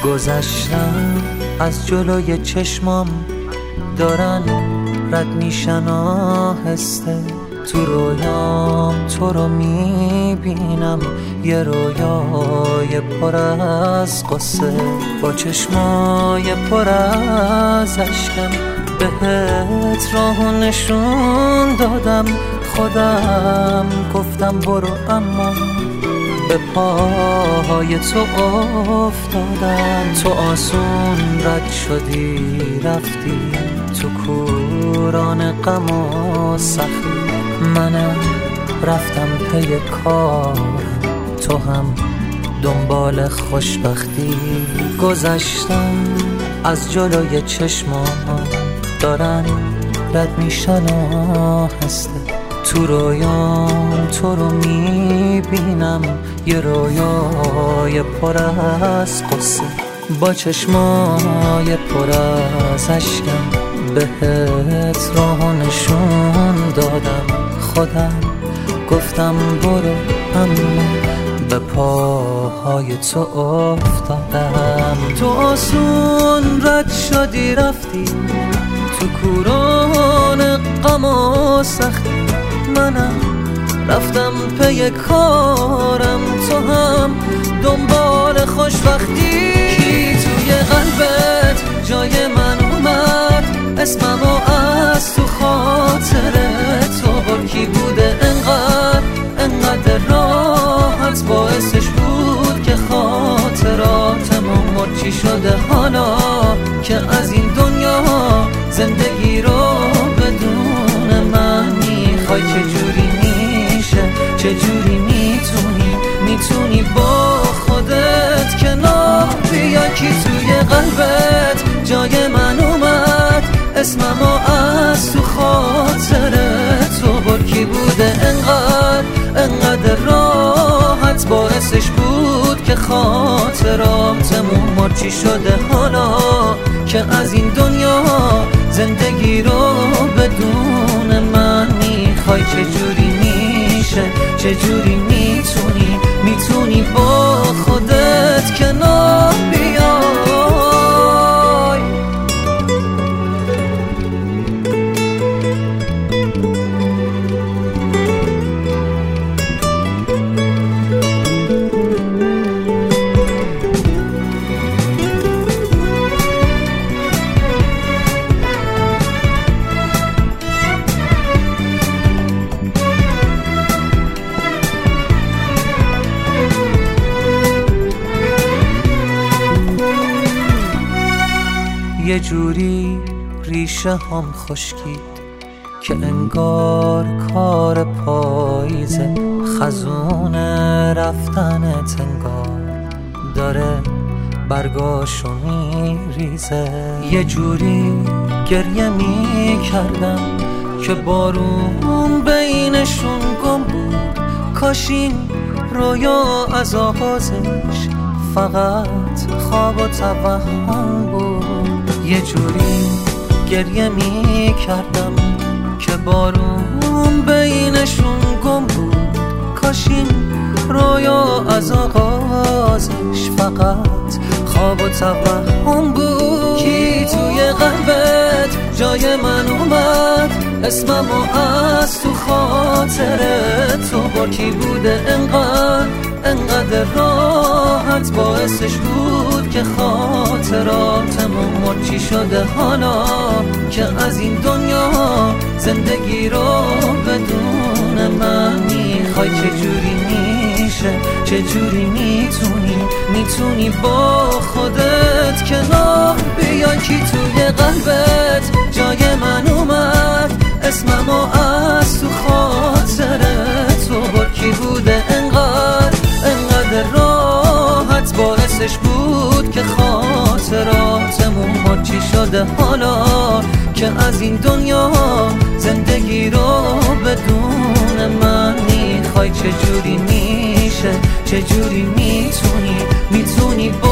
گذشتم از جلوی چشمام دارن رد میشن آهسته، تو رویام تو رو میبینم، یه رویای پر از قصه، با چشمای پر از اشکم بهت راهو نشون دادم، خودم گفتم برو اما به پاهای تو افتادم. تو آسون رد شدی رفتی تو کوران غم و سختی، منم رفتم پی کارم، تو هم دنبال خوشبختی. گذشتم از جلوی چشمام دارن رد میشن آهسته، تو رویام تو رو میبینم، یه رویای پر از قصه، با چشمای پر از اشکم بهت راهو نشون دادم، خودم گفتم برو اما به پاهای تو افتادم. تو آسون رد شدی رفتی تو کوران غم و سختی، منم رفتم پی کارم، تو هم دنبال خوشبختی. کی توی قلبت جای من اومد، اسممو از تو خاطره تو بر، کی بوده انقدر راحت باعثش بود که خاطراتمون مرچی شده، حالا که از این دنیا زندگی رو بدون من میخوای، چجوری میشه، چجوری میتونی با خودت کنار بیا. کی توی قلبت جای من اومد، اسممو از تو خاطره تو بر، کی بوده انقدر راحت باعثش بود که خاطراتمون مرچی شده، حالا که از این دنیا زندگی رو بدون من میخوای، چجوری میشه، چجوری میتونی با خودت کنار بیای. یه جوری ریشه هم خشکید که انگار کار پاییزه، خزون رفتنت انگار داره برگاشو میریزه. یه جوری گریه میکردم که بارون بینشون گم بود، کاش این رویا از آغازش فقط خواب و توهم بود. یه جوری گریه میکردم که بارون بینشون گم بود، کاش این رویا از آغازش فقط خواب و توهم بود. کی توی قلبت جای من اومد، اسممو از تو خاطره تو بر، کی بوده انقدر راحت باعثش بود که خاطراتمون مرچی شده، حالا که از این دنیا زندگی رو بدون من میخوای، چجوری میشه، چجوری میتونی با خودت کنار بیای. کی توی قلبت جای من اومد، اسممو از تو خاطره تو بر، کی بوده انقدر راحت باعثش بود که خاطراتمون مرچی شده، حالا که از این دنیا زندگی رو بدون من میخوای، چجوری میشه، چجوری میتونی